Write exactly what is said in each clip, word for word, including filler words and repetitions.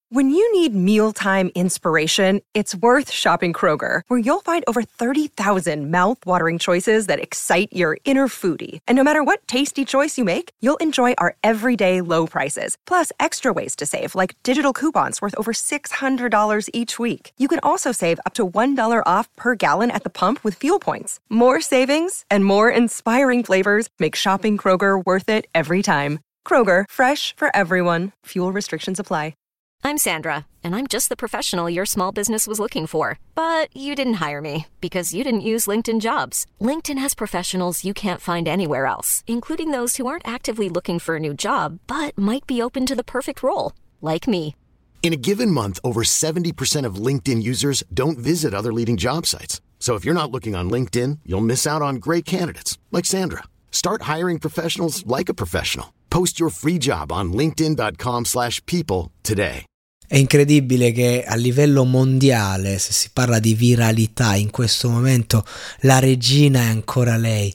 When you need mealtime inspiration, it's worth shopping Kroger, where you'll find over thirty thousand mouth-watering choices that excite your inner foodie. And no matter what tasty choice you make, you'll enjoy our everyday low prices, plus extra ways to save, like digital coupons worth over six hundred dollars each week. You can also save up to one dollar off per gallon at the pump with fuel points. More savings and more inspiring flavors make shopping Kroger worth it every time. Kroger, fresh for everyone. Fuel restrictions apply. I'm Sandra, and I'm just the professional your small business was looking for. But you didn't hire me because you didn't use LinkedIn Jobs. LinkedIn has professionals you can't find anywhere else, including those who aren't actively looking for a new job, but might be open to the perfect role, like me. In a given month, over seventy percent of LinkedIn users don't visit other leading job sites. So if you're not looking on LinkedIn, you'll miss out on great candidates, like Sandra. Start hiring professionals like a professional. Post your free job on linkedin.com slash people today. È incredibile che a livello mondiale, se si parla di viralità, in questo momento la regina è ancora lei,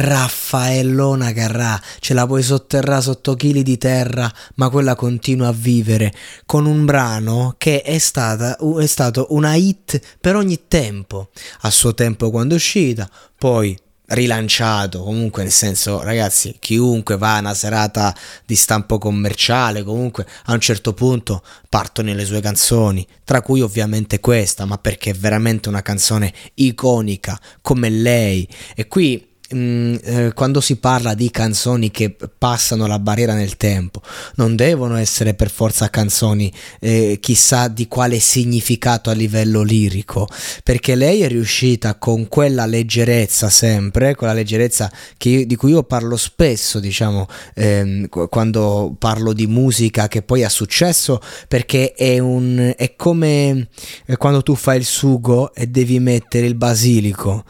Raffaellona Carrà. Ce la puoi sotterrare sotto chili di terra, ma quella continua a vivere con un brano che è, stata, è stato una hit per ogni tempo. A suo tempo quando è uscita, poi rilanciato, comunque, nel senso, ragazzi, chiunque va a una serata di stampo commerciale, comunque a un certo punto partono le sue canzoni, tra cui ovviamente questa, ma perché è veramente una canzone iconica come lei. E qui mh, eh, quando si parla di canzoni che passano la barriera nel tempo, non devono essere per forza canzoni eh, chissà di quale significato a livello lirico, perché lei è riuscita con quella leggerezza, sempre quella leggerezza che io, di cui io parlo spesso, diciamo, ehm, quando parlo di musica che poi ha successo, perché è un è come eh, quando tu fai il sugo e devi mettere il basilico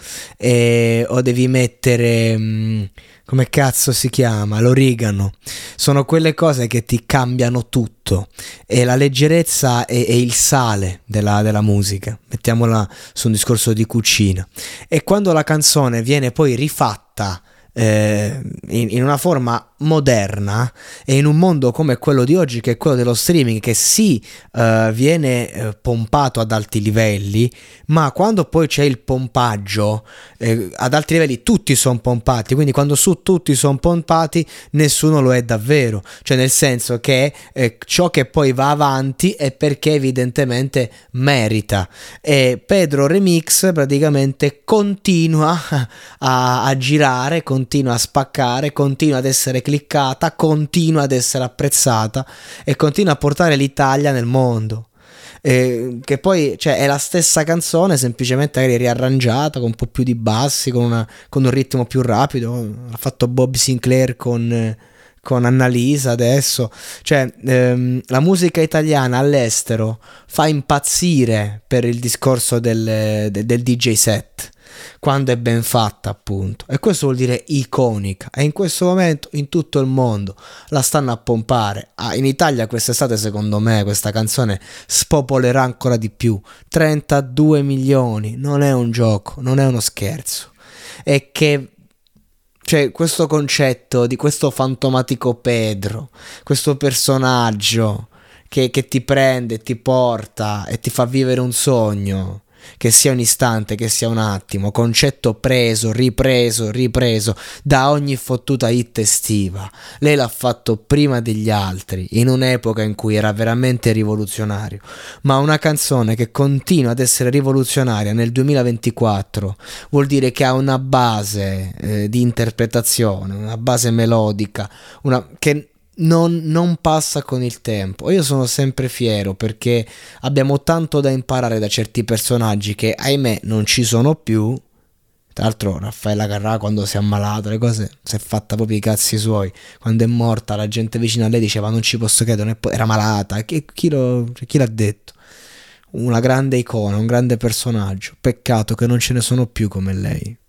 eh, o devi mettere mh, come cazzo si chiama, l'origano. Sono quelle cose che ti cambiano tutto, e la leggerezza è, è il sale della, della musica, mettiamola su un discorso di cucina. E quando la canzone viene poi rifatta eh, in, in una forma moderna e in un mondo come quello di oggi, che è quello dello streaming, che sì uh, viene uh, pompato ad alti livelli, ma quando poi c'è il pompaggio eh, ad alti livelli tutti sono pompati, quindi quando su tutti sono pompati nessuno lo è davvero, cioè nel senso che eh, ciò che poi va avanti è perché evidentemente merita. E Pedro Remix praticamente continua a, a girare, continua a spaccare, continua ad essere cliccata, continua ad essere apprezzata e continua a portare l'Italia nel mondo. Eh, che poi, cioè, è la stessa canzone, semplicemente magari riarrangiata con un po' più di bassi, con, una, con un ritmo più rapido. Ha fatto Bob Sinclair con, eh, con Annalisa adesso. Cioè, ehm, la musica italiana all'estero fa impazzire per il discorso del, del, del D J set, quando è ben fatta, appunto, e questo vuol dire iconica, e in questo momento in tutto il mondo la stanno a pompare. Ah, in Italia quest'estate secondo me questa canzone spopolerà ancora di più. Trentadue milioni, non è un gioco, non è uno scherzo. E che, cioè, questo concetto di questo fantomatico Pedro, questo personaggio che, che ti prende, ti porta e ti fa vivere un sogno, che sia un istante, che sia un attimo, concetto preso, ripreso, ripreso da ogni fottuta hit estiva. Lei l'ha fatto prima degli altri, in un'epoca in cui era veramente rivoluzionario, ma una canzone che continua ad essere rivoluzionaria nel duemilaventiquattro vuol dire che ha una base eh, di interpretazione, una base melodica, una che Non, non passa con il tempo. Io sono sempre fiero perché abbiamo tanto da imparare da certi personaggi che ahimè non ci sono più. Tra l'altro Raffaella Carrà, quando si è ammalata, le cose si è fatta proprio i cazzi suoi. Quando è morta la gente vicino a lei diceva non ci posso credere, era malata. Chi, chi, lo, chi l'ha detto? Una grande icona, un grande personaggio. Peccato che non ce ne sono più come lei.